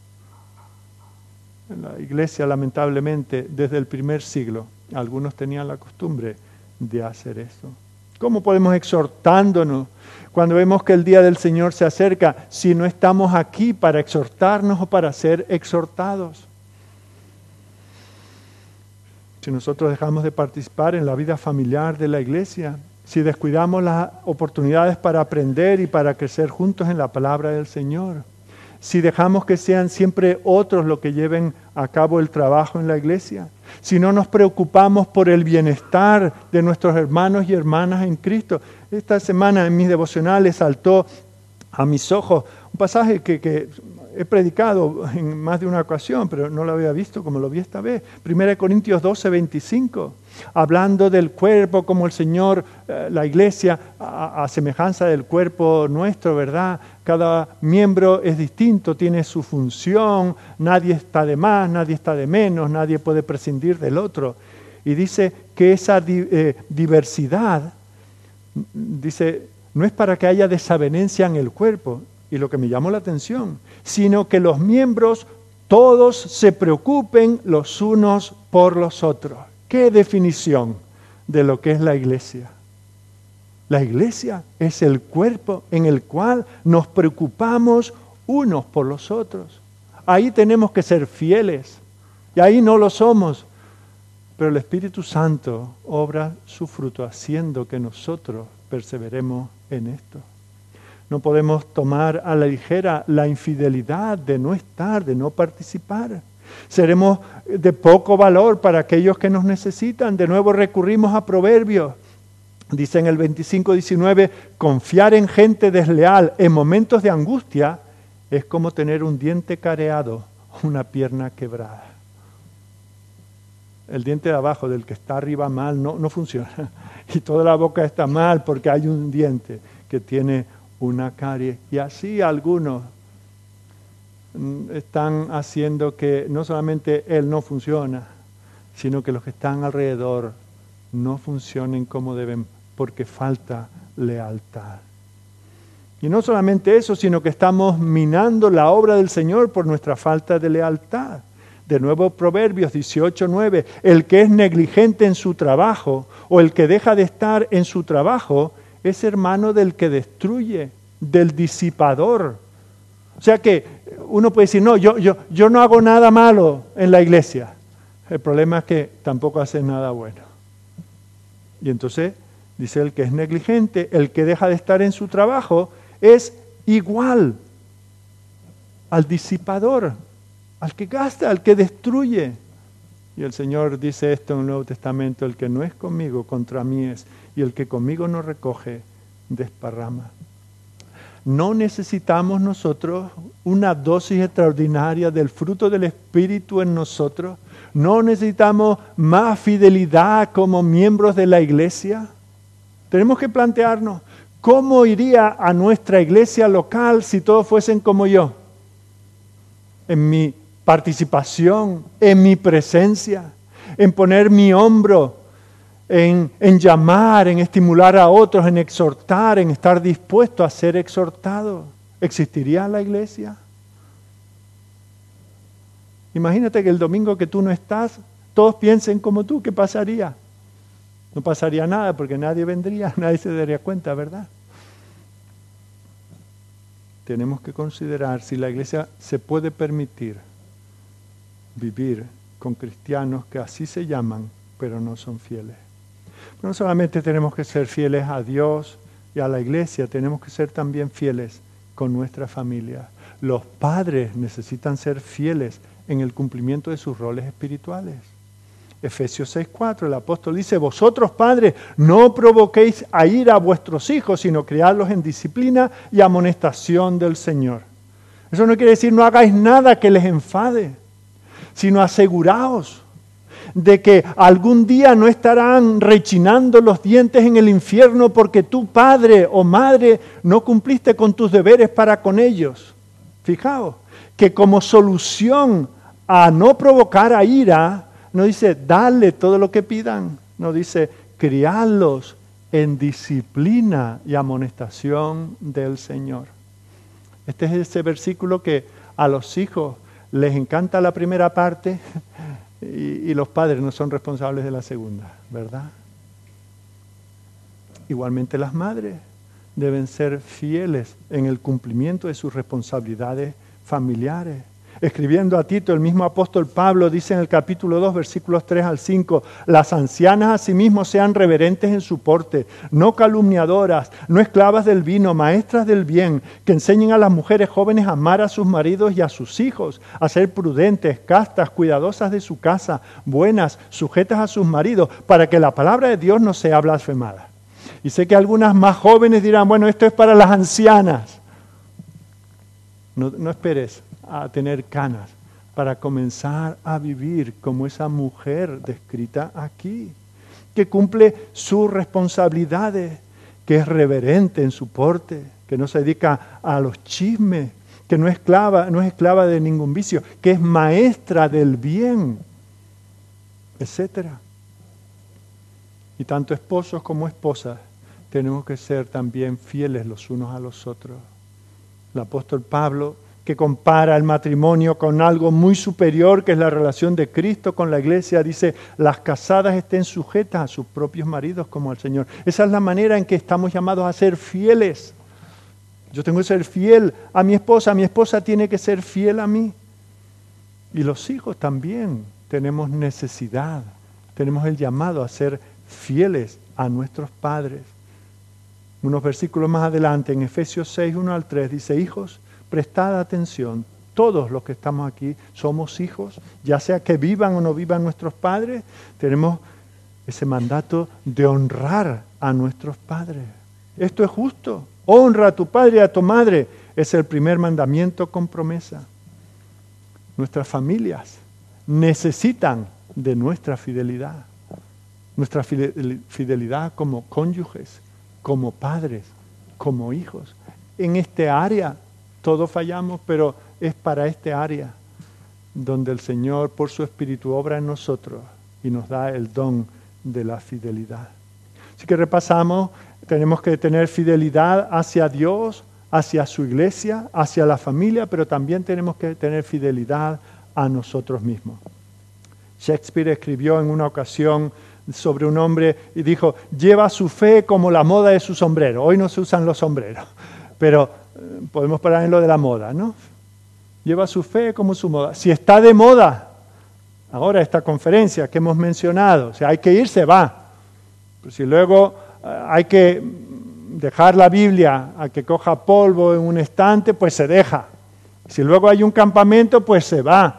En la iglesia, lamentablemente, desde el primer siglo, algunos tenían la costumbre de hacer eso. ¿Cómo podemos exhortándonos cuando vemos que el día del Señor se acerca si no estamos aquí para exhortarnos o para ser exhortados? Si nosotros dejamos de participar en la vida familiar de la iglesia, si descuidamos las oportunidades para aprender y para crecer juntos en la palabra del Señor, si dejamos que sean siempre otros los que lleven a cabo el trabajo en la iglesia, si no nos preocupamos por el bienestar de nuestros hermanos y hermanas en Cristo. Esta semana en mis devocionales saltó a mis ojos un pasaje que, que he predicado en más de una ocasión, pero no lo había visto como lo vi esta vez. Primera de Corintios doce, veinticinco, hablando del cuerpo como el Señor, eh, la iglesia, a, a semejanza del cuerpo nuestro, ¿verdad? Cada miembro es distinto, tiene su función, nadie está de más, nadie está de menos, nadie puede prescindir del otro. Y dice que esa di, eh, diversidad, dice, no es para que haya desavenencia en el cuerpo, y lo que me llamó la atención, sino que los miembros todos se preocupen los unos por los otros. ¿Qué definición de lo que es la iglesia? La iglesia es el cuerpo en el cual nos preocupamos unos por los otros. Ahí tenemos que ser fieles, y ahí no lo somos. Pero el Espíritu Santo obra su fruto haciendo que nosotros perseveremos en esto. No podemos tomar a la ligera la infidelidad de no estar, de no participar. Seremos de poco valor para aquellos que nos necesitan. De nuevo recurrimos a Proverbios. Dice en el veinticinco diecinueve, confiar en gente desleal en momentos de angustia es como tener un diente careado, una pierna quebrada. El diente de abajo del que está arriba mal no, no funciona. Y toda la boca está mal porque hay un diente que tiene una carie. Y así algunos están haciendo que no solamente él no funciona, sino que los que están alrededor no funcionen como deben porque falta lealtad. Y no solamente eso, sino que estamos minando la obra del Señor por nuestra falta de lealtad. De nuevo, Proverbios dieciocho nueve, el que es negligente en su trabajo o el que deja de estar en su trabajo es hermano del que destruye, del disipador. O sea que uno puede decir, no, yo, yo, yo no hago nada malo en la iglesia. El problema es que tampoco hace nada bueno. Y entonces dice el que es negligente, el que deja de estar en su trabajo es igual al disipador, al que gasta, al que destruye. Y el Señor dice esto en el Nuevo Testamento, el que no es conmigo, contra mí es, y el que conmigo no recoge, desparrama. No necesitamos nosotros una dosis extraordinaria del fruto del Espíritu en nosotros. No necesitamos más fidelidad como miembros de la iglesia. Tenemos que plantearnos, ¿cómo iría a nuestra iglesia local si todos fuesen como yo? En mi participación, en mi presencia, en poner mi hombro, en, en llamar, en estimular a otros, en exhortar, en estar dispuesto a ser exhortado. ¿Existiría la iglesia? Imagínate que el domingo que tú no estás, todos piensen como tú, ¿qué pasaría? No pasaría nada porque nadie vendría, nadie se daría cuenta, ¿verdad? Tenemos que considerar si la iglesia se puede permitir vivir con cristianos que así se llaman, pero no son fieles. Pero no solamente tenemos que ser fieles a Dios y a la iglesia, tenemos que ser también fieles con nuestra familia. Los padres necesitan ser fieles en el cumplimiento de sus roles espirituales. Efesios seis cuatro, el apóstol dice, vosotros padres no provoquéis a ira a vuestros hijos, sino criadlos en disciplina y amonestación del Señor. Eso no quiere decir no hagáis nada que les enfade, sino aseguraos de que algún día no estarán rechinando los dientes en el infierno porque tu padre o madre no cumpliste con tus deberes para con ellos. Fijaos, que como solución a no provocar a ira, no dice, dale todo lo que pidan. No dice, criadlos en disciplina y amonestación del Señor. Este es ese versículo que a los hijos les encanta la primera parte y, y los padres no son responsables de la segunda, ¿verdad? Igualmente las madres deben ser fieles en el cumplimiento de sus responsabilidades familiares. Escribiendo a Tito, el mismo apóstol Pablo dice en el capítulo dos, versículos tres al cinco, las ancianas asimismo sean reverentes en su porte, no calumniadoras, no esclavas del vino, maestras del bien, que enseñen a las mujeres jóvenes a amar a sus maridos y a sus hijos, a ser prudentes, castas, cuidadosas de su casa, buenas, sujetas a sus maridos, para que la palabra de Dios no sea blasfemada. Y sé que algunas más jóvenes dirán, bueno, esto es para las ancianas. No, no esperes a tener canas para comenzar a vivir como esa mujer descrita aquí, que cumple sus responsabilidades, que es reverente en su porte, que no se dedica a los chismes, que no es esclava, no es esclava de ningún vicio, que es maestra del bien, etcétera. Y tanto esposos como esposas tenemos que ser también fieles los unos a los otros. El apóstol Pablo, que compara el matrimonio con algo muy superior, que es la relación de Cristo con la iglesia, dice, las casadas estén sujetas a sus propios maridos como al Señor. Esa es la manera en que estamos llamados a ser fieles. Yo tengo que ser fiel a mi esposa, mi esposa tiene que ser fiel a mí. Y los hijos también tenemos necesidad, tenemos el llamado a ser fieles a nuestros padres. Unos versículos más adelante, en Efesios seis, uno al tres, dice, hijos, prestad atención, todos los que estamos aquí somos hijos, ya sea que vivan o no vivan nuestros padres, tenemos ese mandato de honrar a nuestros padres. Esto es justo, honra a tu padre y a tu madre, es el primer mandamiento con promesa. Nuestras familias necesitan de nuestra fidelidad, nuestra fidelidad como cónyuges, como padres, como hijos. En este área todos fallamos, pero es para este área donde el Señor por su Espíritu obra en nosotros y nos da el don de la fidelidad. Así que repasamos, tenemos que tener fidelidad hacia Dios, hacia su iglesia, hacia la familia, pero también tenemos que tener fidelidad a nosotros mismos. Shakespeare escribió en una ocasión sobre un hombre y dijo, lleva su fe como la moda de su sombrero. Hoy no se usan los sombreros, pero eh, podemos parar en lo de la moda, ¿no? Lleva su fe como su moda. Si está de moda, ahora esta conferencia que hemos mencionado, si hay que ir, se va. Pero si luego eh, hay que dejar la Biblia a que coja polvo en un estante, pues se deja. Si luego hay un campamento, pues se va.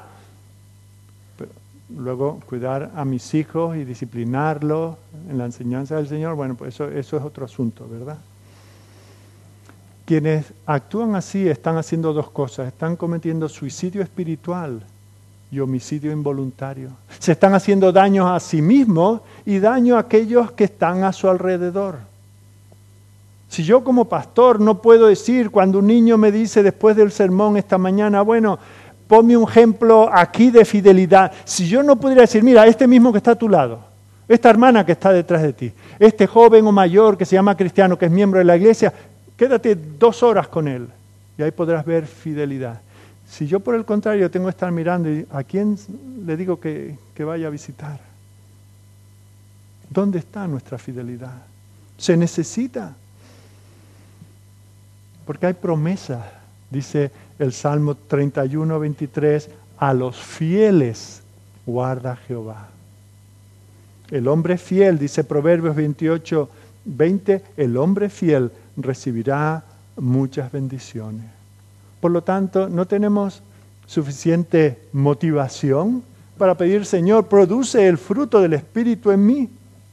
Luego, cuidar a mis hijos y disciplinarlos en la enseñanza del Señor, bueno, pues eso, eso es otro asunto, ¿verdad? Quienes actúan así están haciendo dos cosas. Están cometiendo suicidio espiritual y homicidio involuntario. Se están haciendo daño a sí mismos y daño a aquellos que están a su alrededor. Si yo como pastor no puedo decir, cuando un niño me dice después del sermón esta mañana, bueno, ponme un ejemplo aquí de fidelidad. Si yo no pudiera decir, mira, este mismo que está a tu lado, esta hermana que está detrás de ti, este joven o mayor que se llama cristiano, que es miembro de la iglesia, quédate dos horas con él y ahí podrás ver fidelidad. Si yo por el contrario tengo que estar mirando, y ¿a quién le digo que, que vaya a visitar? ¿Dónde está nuestra fidelidad? Se necesita. Porque hay promesas, dice el Salmo treinta y uno, veintitrés, a los fieles guarda Jehová. El hombre fiel, dice Proverbios veintiocho, veinte, el hombre fiel recibirá muchas bendiciones. Por lo tanto, no tenemos suficiente motivación para pedir, Señor, produce el fruto del Espíritu en mí.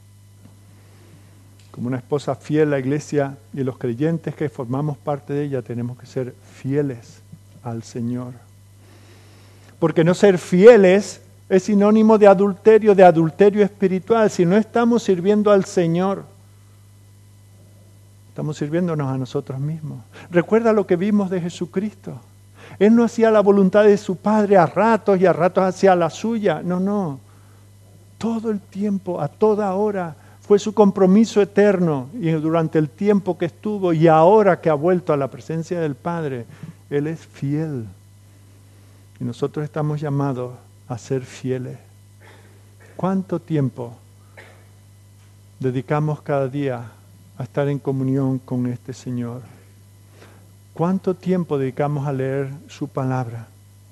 Como una esposa fiel, la iglesia y los creyentes que formamos parte de ella tenemos que ser fieles al Señor. Porque no ser fieles es sinónimo de adulterio, de adulterio espiritual. Si no estamos sirviendo al Señor, estamos sirviéndonos a nosotros mismos. Recuerda lo que vimos de Jesucristo. Él no hacía la voluntad de su Padre a ratos y a ratos hacía la suya. No, no. Todo el tiempo, a toda hora, fue su compromiso eterno y durante el tiempo que estuvo y ahora que ha vuelto a la presencia del Padre, Él es fiel. Y nosotros estamos llamados a ser fieles. ¿Cuánto tiempo dedicamos cada día a estar en comunión con este Señor? ¿Cuánto tiempo dedicamos a leer su palabra?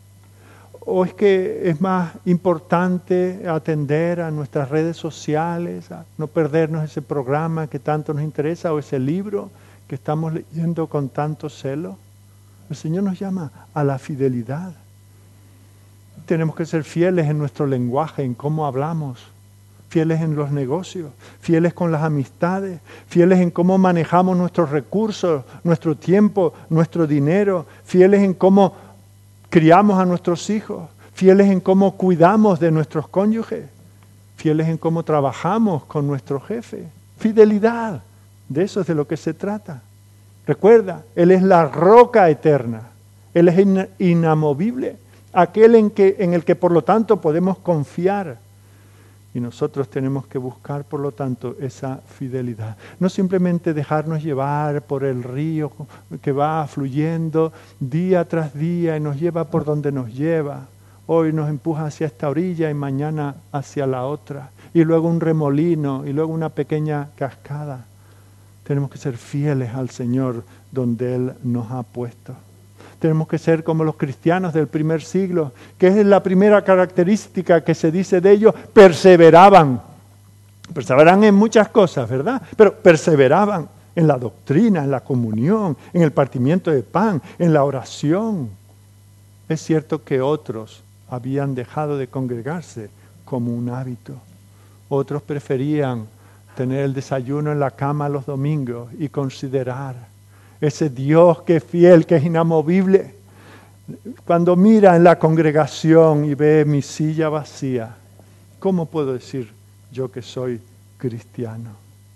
¿O es que es más importante atender a nuestras redes sociales, a no perdernos ese programa que tanto nos interesa o ese libro que estamos leyendo con tanto celo? El Señor nos llama a la fidelidad. Tenemos que ser fieles en nuestro lenguaje, en cómo hablamos, fieles en los negocios, fieles con las amistades, fieles en cómo manejamos nuestros recursos, nuestro tiempo, nuestro dinero, fieles en cómo criamos a nuestros hijos, fieles en cómo cuidamos de nuestros cónyuges, fieles en cómo trabajamos con nuestro jefe. Fidelidad, de eso es de lo que se trata. Recuerda, Él es la roca eterna, Él es in- inamovible, aquel en, que, en el que por lo tanto podemos confiar. Y nosotros tenemos que buscar, por lo tanto, esa fidelidad. No simplemente dejarnos llevar por el río que va fluyendo día tras día y nos lleva por donde nos lleva. Hoy nos empuja hacia esta orilla y mañana hacia la otra. Y luego un remolino y luego una pequeña cascada. Tenemos que ser fieles al Señor donde Él nos ha puesto. Tenemos que ser como los cristianos del primer siglo, que es la primera característica que se dice de ellos, perseveraban. Perseveraban en muchas cosas, ¿verdad? Pero perseveraban en la doctrina, en la comunión, en el partimiento de pan, en la oración. Es cierto que otros habían dejado de congregarse como un hábito. Otros preferían tener el desayuno en la cama los domingos y considerar ese Dios que es fiel, que es inamovible. Cuando mira en la congregación y ve mi silla vacía, ¿cómo puedo decir yo que soy cristiano?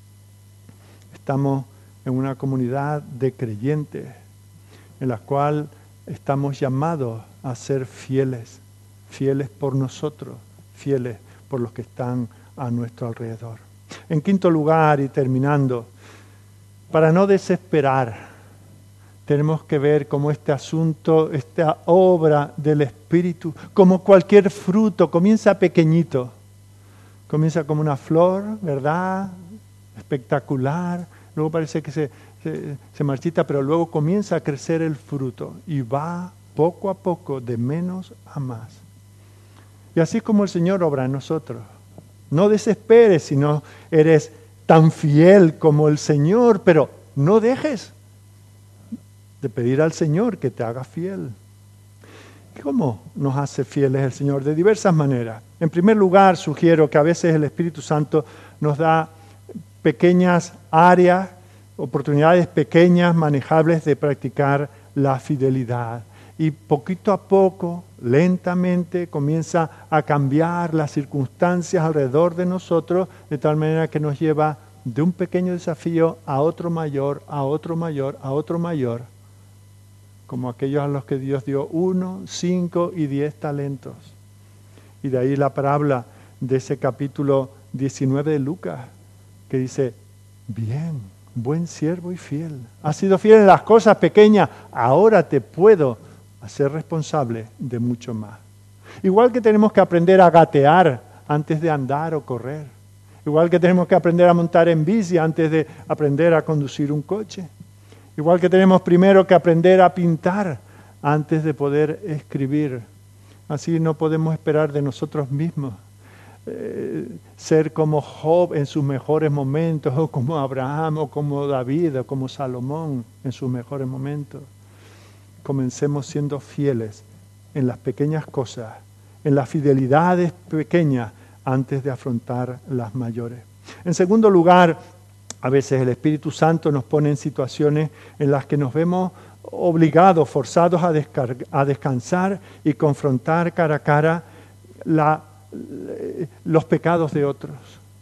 Estamos en una comunidad de creyentes en la cual estamos llamados a ser fieles, fieles por nosotros, fieles por los que están a nuestro alrededor. En quinto lugar, y terminando, para no desesperar, tenemos que ver como este asunto, esta obra del Espíritu, como cualquier fruto, comienza pequeñito. Comienza como una flor, ¿verdad? Espectacular. Luego parece que se, se, se marchita, pero luego comienza a crecer el fruto y va poco a poco de menos a más. Y así es como el Señor obra en nosotros. No desesperes si no eres tan fiel como el Señor, pero no dejes de pedir al Señor que te haga fiel. ¿Cómo nos hace fieles el Señor? De diversas maneras. En primer lugar, sugiero que a veces el Espíritu Santo nos da pequeñas áreas, oportunidades pequeñas, manejables de practicar la fidelidad. Y poquito a poco, lentamente, comienza a cambiar las circunstancias alrededor de nosotros, de tal manera que nos lleva de un pequeño desafío a otro mayor, a otro mayor, a otro mayor, como aquellos a los que Dios dio uno, cinco y diez talentos. Y de ahí la parábola de ese capítulo diecinueve de Lucas, que dice, bien, buen siervo y fiel. Has sido fiel en las cosas pequeñas, ahora te puedo hacer responsable de mucho más. Igual que tenemos que aprender a gatear antes de andar o correr. Igual que tenemos que aprender a montar en bici antes de aprender a conducir un coche. Igual que tenemos primero que aprender a pintar antes de poder escribir. Así no podemos esperar de nosotros mismos eh, ser como Job en sus mejores momentos, o como Abraham, o como David, o como Salomón en sus mejores momentos. Comencemos siendo fieles en las pequeñas cosas, en las fidelidades pequeñas, antes de afrontar las mayores. En segundo lugar, a veces el Espíritu Santo nos pone en situaciones en las que nos vemos obligados, forzados a, descargar, a descansar y confrontar cara a cara la, los pecados de otros.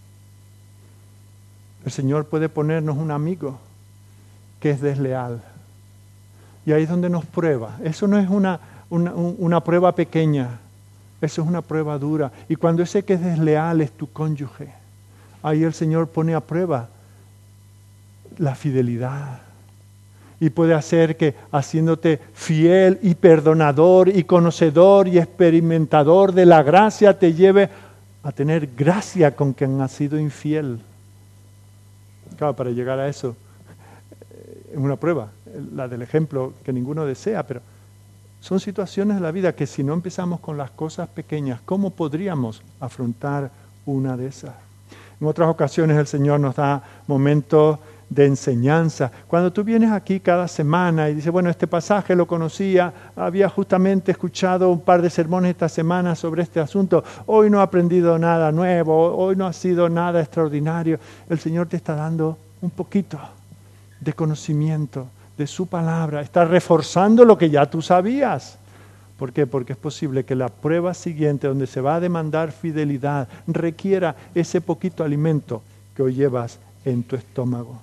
El Señor puede ponernos un amigo que es desleal. Y ahí es donde nos prueba. Eso no es una, una, una prueba pequeña, eso es una prueba dura. Y cuando ese que es desleal es tu cónyuge, ahí el Señor pone a prueba la fidelidad. Y puede hacer que, haciéndote fiel y perdonador y conocedor y experimentador de la gracia, te lleve a tener gracia con quien has sido infiel. Claro, para llegar a eso es una prueba, la del ejemplo que ninguno desea, pero son situaciones de la vida que si no empezamos con las cosas pequeñas, ¿cómo podríamos afrontar una de esas? En otras ocasiones el Señor nos da momentos de enseñanza. Cuando tú vienes aquí cada semana y dices, bueno, este pasaje lo conocía, había justamente escuchado un par de sermones esta semana sobre este asunto, hoy no he aprendido nada nuevo, hoy no ha sido nada extraordinario. El Señor te está dando un poquito de conocimiento de su palabra, está reforzando lo que ya tú sabías. ¿Por qué? Porque es posible que la prueba siguiente, donde se va a demandar fidelidad, requiera ese poquito alimento que hoy llevas en tu estómago.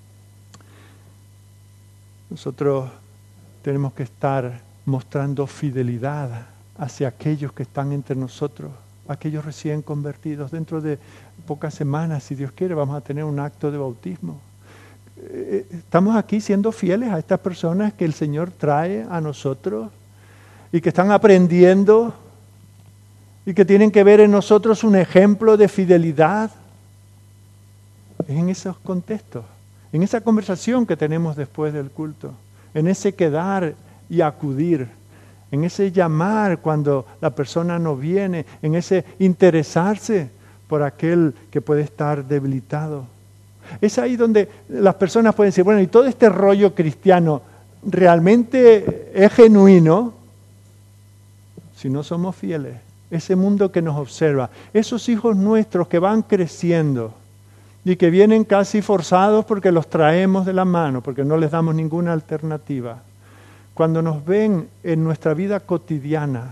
Nosotros tenemos que estar mostrando fidelidad hacia aquellos que están entre nosotros, aquellos recién convertidos. Dentro de pocas semanas, si Dios quiere, vamos a tener un acto de bautismo. Estamos aquí siendo fieles a estas personas que el Señor trae a nosotros y que están aprendiendo y que tienen que ver en nosotros un ejemplo de fidelidad. Es en esos contextos, en esa conversación que tenemos después del culto, en ese quedar y acudir, en ese llamar cuando la persona no viene, en ese interesarse por aquel que puede estar debilitado. Es ahí donde las personas pueden decir, bueno, ¿y todo este rollo cristiano realmente es genuino? Si no somos fieles, ese mundo que nos observa, esos hijos nuestros que van creciendo y que vienen casi forzados porque los traemos de la mano, porque no les damos ninguna alternativa. Cuando nos ven en nuestra vida cotidiana,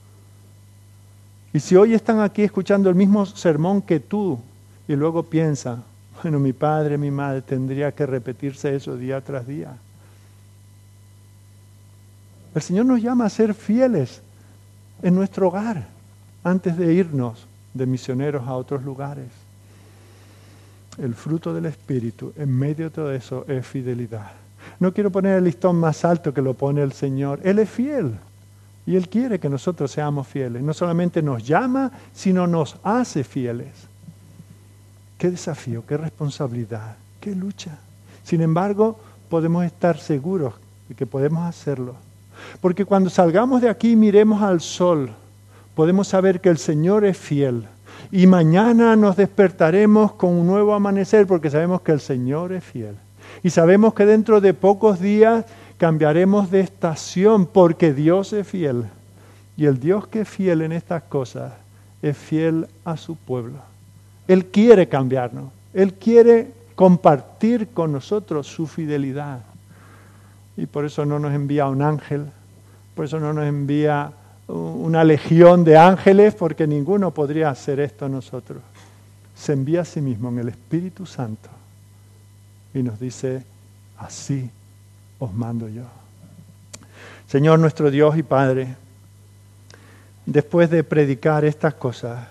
y si hoy están aquí escuchando el mismo sermón que tú, y luego piensan, bueno, mi padre, mi madre, tendría que repetirse eso día tras día. El Señor nos llama a ser fieles en nuestro hogar antes de irnos de misioneros a otros lugares. El fruto del Espíritu en medio de todo eso es fidelidad. No quiero poner el listón más alto que lo pone el Señor. Él es fiel y Él quiere que nosotros seamos fieles. No solamente nos llama, sino nos hace fieles. Qué desafío, qué responsabilidad, qué lucha. Sin embargo, podemos estar seguros de que podemos hacerlo. Porque cuando salgamos de aquí y miremos al sol, podemos saber que el Señor es fiel. Y mañana nos despertaremos con un nuevo amanecer porque sabemos que el Señor es fiel. Y sabemos que dentro de pocos días cambiaremos de estación porque Dios es fiel. Y el Dios que es fiel en estas cosas es fiel a su pueblo. Él quiere cambiarnos. Él quiere compartir con nosotros su fidelidad. Y por eso no nos envía un ángel, por eso no nos envía una legión de ángeles, porque ninguno podría hacer esto a nosotros. Se envía a sí mismo en el Espíritu Santo y nos dice, así os mando yo. Señor nuestro Dios y Padre, después de predicar estas cosas,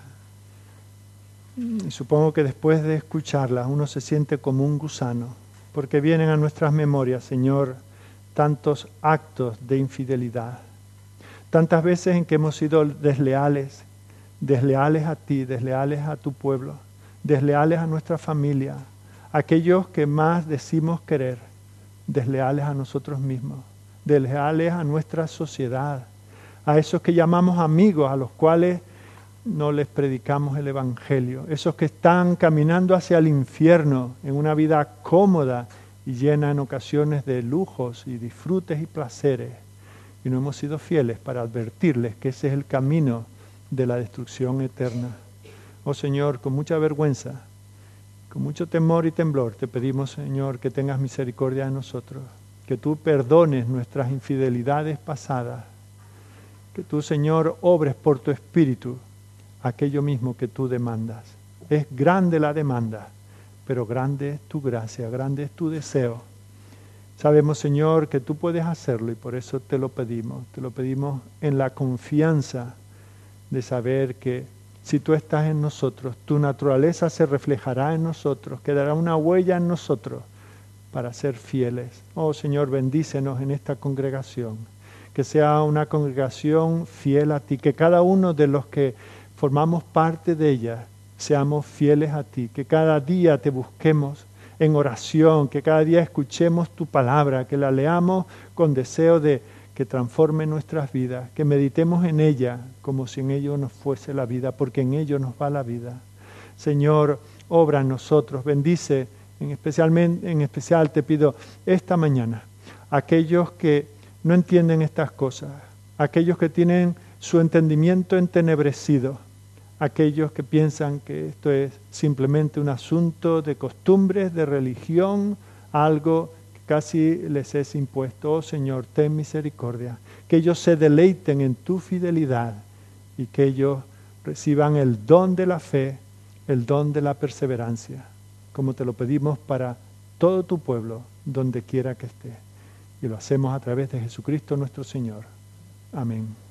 y supongo que después de escucharlas uno se siente como un gusano, porque vienen a nuestras memorias, Señor, tantos actos de infidelidad, tantas veces en que hemos sido desleales, desleales a ti, desleales a tu pueblo, desleales a nuestra familia, aquellos que más decimos querer, desleales a nosotros mismos, desleales a nuestra sociedad, a esos que llamamos amigos, a los cuales no les predicamos el Evangelio, esos que están caminando hacia el infierno en una vida cómoda y llena en ocasiones de lujos y disfrutes y placeres, y no hemos sido fieles para advertirles que ese es el camino de la destrucción eterna. Oh Señor, con mucha vergüenza, con mucho temor y temblor, te pedimos, Señor, que tengas misericordia de nosotros, que tú perdones nuestras infidelidades pasadas, que tú, Señor, obres por tu Espíritu aquello mismo que tú demandas. Es grande la demanda, pero grande es tu gracia, grande es tu deseo. Sabemos, Señor, que tú puedes hacerlo y por eso te lo pedimos. Te lo pedimos en la confianza de saber que si tú estás en nosotros, tu naturaleza se reflejará en nosotros, quedará una huella en nosotros para ser fieles. Oh Señor, bendícenos en esta congregación, que sea una congregación fiel a ti, que cada uno de los que formamos parte de ella seamos fieles a ti, que cada día te busquemos en oración, que cada día escuchemos tu palabra, que la leamos con deseo de que transforme nuestras vidas, que meditemos en ella como si en ello nos fuese la vida, porque en ello nos va la vida. Señor, obra en nosotros, bendice, en, especialmente, en especial te pido esta mañana, aquellos que no entienden estas cosas, aquellos que tienen su entendimiento entenebrecido, aquellos que piensan que esto es simplemente un asunto de costumbres, de religión, algo que casi les es impuesto. Oh Señor, ten misericordia, que ellos se deleiten en tu fidelidad y que ellos reciban el don de la fe, el don de la perseverancia, como te lo pedimos para todo tu pueblo, donde quiera que esté. Y lo hacemos a través de Jesucristo nuestro Señor. Amén.